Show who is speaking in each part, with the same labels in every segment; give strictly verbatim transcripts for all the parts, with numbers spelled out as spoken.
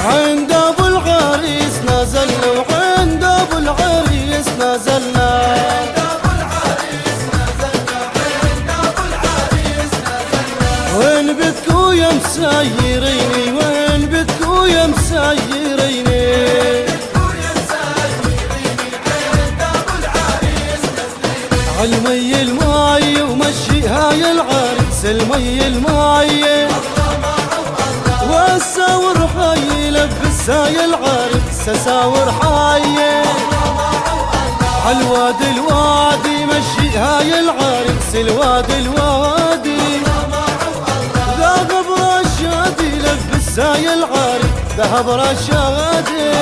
Speaker 1: عند ابو العريس نزلنا وعند ابو العريس نزلنا عند ابو العريس نزلنا عند ابو العريس نزلنا وين بكو يا مسيريني وين بكو يا مسيريني المي الماي ومشي هاي العريس المي الماي والساور حي لبس هاي العريس ساور حي عالوادي الوادي مشي هاي العريس الوادي الوادي ذهب رشادي لبس هاي العريس ذهب رشادي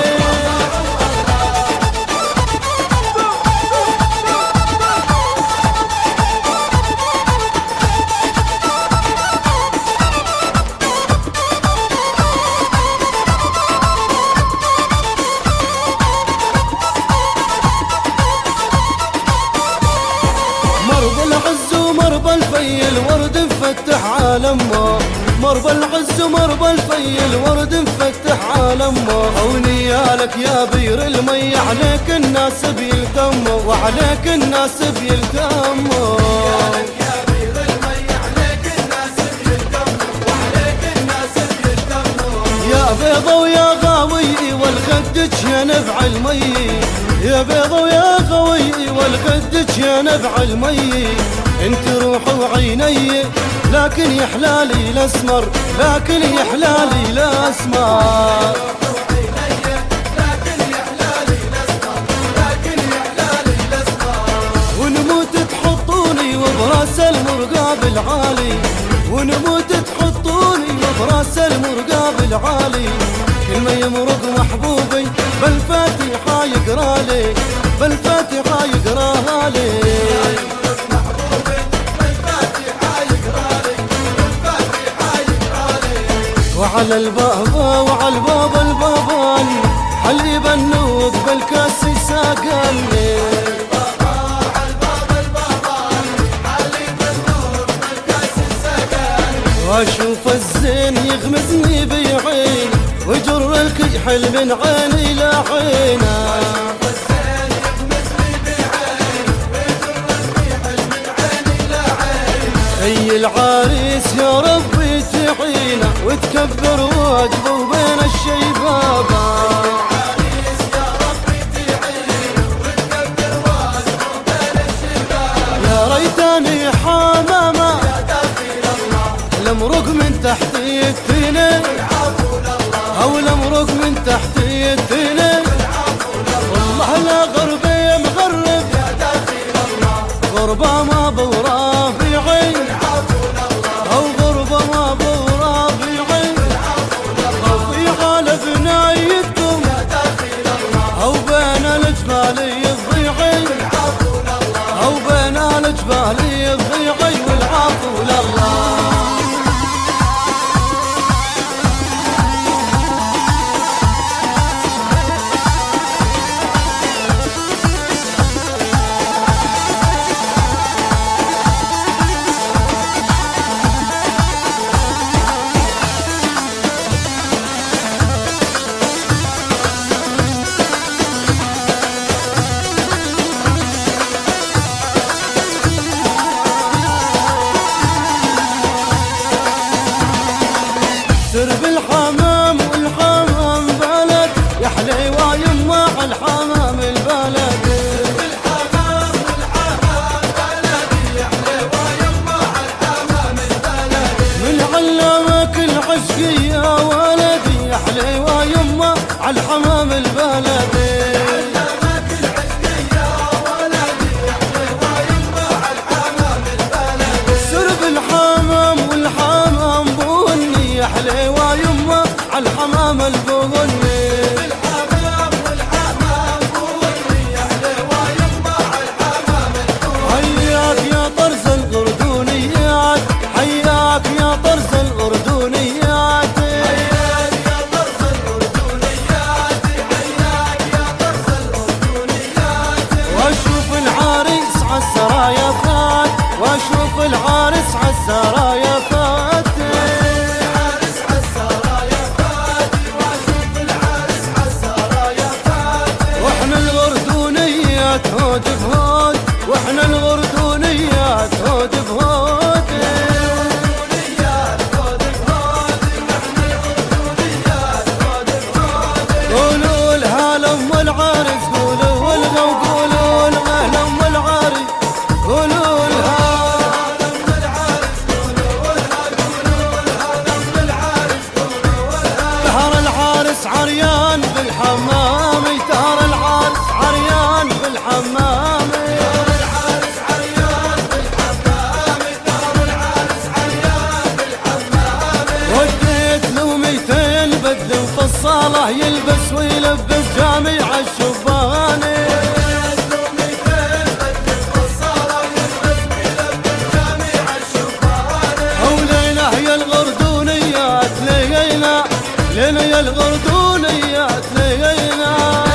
Speaker 1: مربى الفي الورد مفتح عالمه مربى العز ومربى الفي الورد مفتح عالمه ونيالك يا بير المي عليك الناس بيلتموا وعليك الناس بيلتموا يا بير المي عليك الناس بيلتموا وعليك الناس بيلتموا يا بيضة ويا غاوي والخدك يا نبع المي يا بيضة ويا غاوي والخدك يا نبع المي انت روح وعيني لكن يا حلالي الاسمر لكن يا حلالي الاسمر ونموت تحطوني وبراس المرقاب العالي ونموت تحطوني وبراس المرقاب العالي كل ما يمرق محبوبي بالفاتحة يقرالي بالفاتحة يقراها لي وعلى الباب وعلى الباب البابان حلي بنوق بالكاس ساقني واشوف الزين يغمزني بعيني ويجر الكحل من عيني لعينه اي العريس يا ربي تعينه وتكبر واجبه بين الشيبابه العريس يا ربي تعينه وتكبر واجبه بين الشيبابه يا ريتني حمامه يا دخيل الله لمرق من تحتي التنين او لمرق من تحتي التنين والله لا غربي مغرب يا دخيل الله غربه ما بوراه في عين أو غربة ما بورا في عين أو في غالب نايتكم أو بين الجبال الضيعين أو بين الجبال الضيعين والعفو لله سرب الحمام والحمام بلد يا حليوة يما الحمام البلد سرب الحمام والحمام بلد يا حليوة يما الحمام البلد من علمك العشق يا ولدي يا حليوة يما الحمام البلد علمك العشق يا ولدي يا حليوة يما الحمام البلد سرب الحمام والحمام بني يا حليوة يما عالحمام البغني الحمام والحمام بغني يا حليوة يما عالحمام البغني حياك يا طرز الأردنيات حياك يا طرز الأردنيات حياك يا طرز الأردنيات حياك يا طرز الأردنيات واشوف العريس عالسرايا فات واشوف العريس عالسرايا فات العريس عالسرايا فات واشوف العرس عريان بالحمام، تار العرس عريان بالحمام، تار العرس عريان بالحمام، تار العرس عريان بالحمام. وديت له ميتين بدل فصاله يلبس ويلبس جامع الشبان، وديت له ميتين بدل فصاله يلبس ويلبس جامع الشبان. وليله يا الغردونيات لينا، لينا يا الغردونيات لينا.